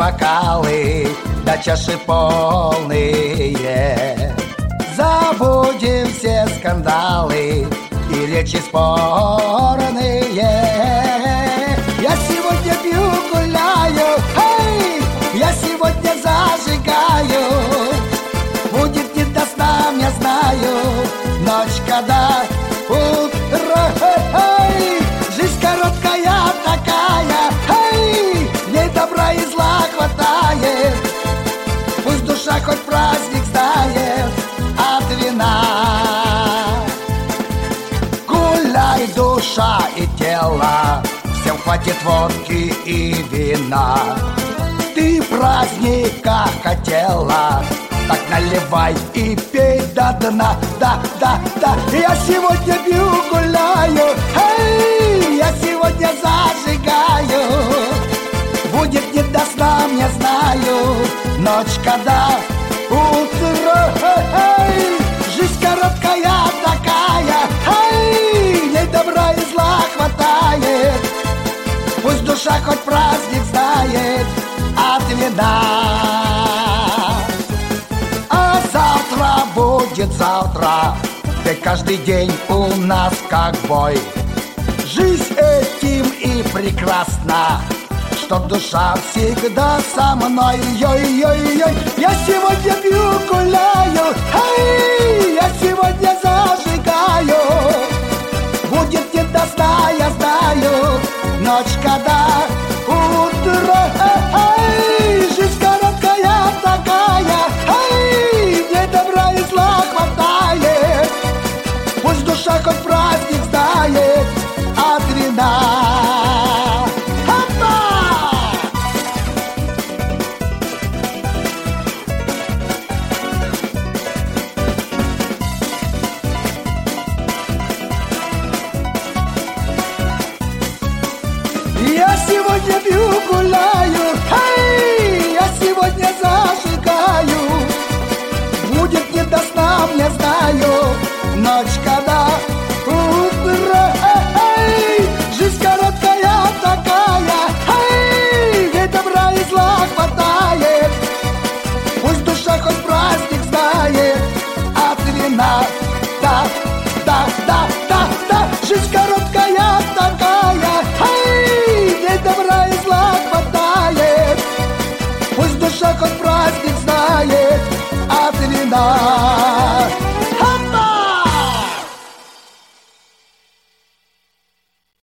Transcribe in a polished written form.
бокалы до чаши полные. Забудем все скандалы и речи спорные. Я сегодня пью, гуляю, эй, я сегодня зажигаю. Будет не до сна, я знаю, ночь, когда утро, эй, жизнь короткая такая, эй, в ней добра и зла хватает. Пусть душа хоть праздник знает от вина. Гуляй, душа и тело, всем хватит водки и вина. Ты праздника хотела, так наливай и пей до дна. Да, да, да, я сегодня пью, гуляю, эй, я сегодня зажигаю. Будет не до сна, я знаю, ночь, когда утро, эй, жизнь короткая такая, эй, в ней добра и зла хватает. Пусть душа хоть праздник знает от вина. А завтра будет завтра, ведь каждый день у нас как бой. Жизнь этим и прекрасна, что душа всегда со мной. Йой-йой-йой, я сегодня пью, гуляю, эй, я сегодня зажигаю. Будет не до сна, я знаю, ночь, когда утро, эй, жизнь короткая такая, эй, мне добра и зла хватает. Пусть душа хоть праздник знает от вина. Я сегодня пью, гуляю, эй, я сегодня зажигаю. Будет не до сна, я знаю, ночь, когда утро, эй, жизнь короткая такая, эй, ведь добра и зла хватает. Пусть душа хоть праздник знает от вина. Да, да, да, да, да, жизнь короткая такая, эй, ведь добра и зла хватает. Пусть душа хоть праздник знает от вина.